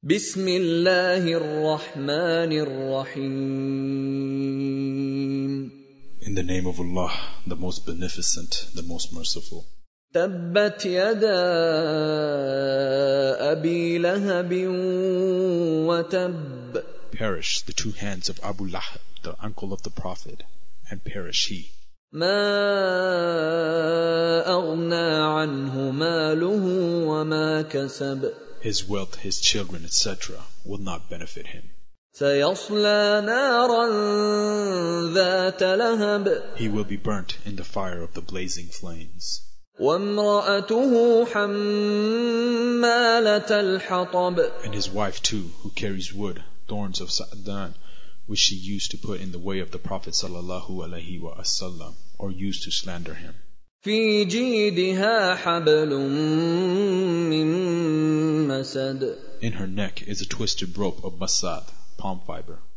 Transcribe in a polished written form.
بسم الله الرحمن الرحيم. In the name of Allah, the most beneficent, the most merciful. تبت يدا أبي لهب وتب. Perish the two hands of Abu Lahab, the uncle of the Prophet, and perish he. ما أغنى عنه ماله وما كسب. His wealth, his children, etc. will not benefit him. سيصلى نارا ذات لهب. He will be burnt in the fire of the blazing flames. وامرأته حمالة الحطب. And his wife too, who carries wood, thorns of Sa'dan, which she used to put in the way of the Prophet sallallahu alaihi wasallam, or used to slander him. في جيدها حبل من مسد. In her neck is a twisted rope of masad, palm fiber.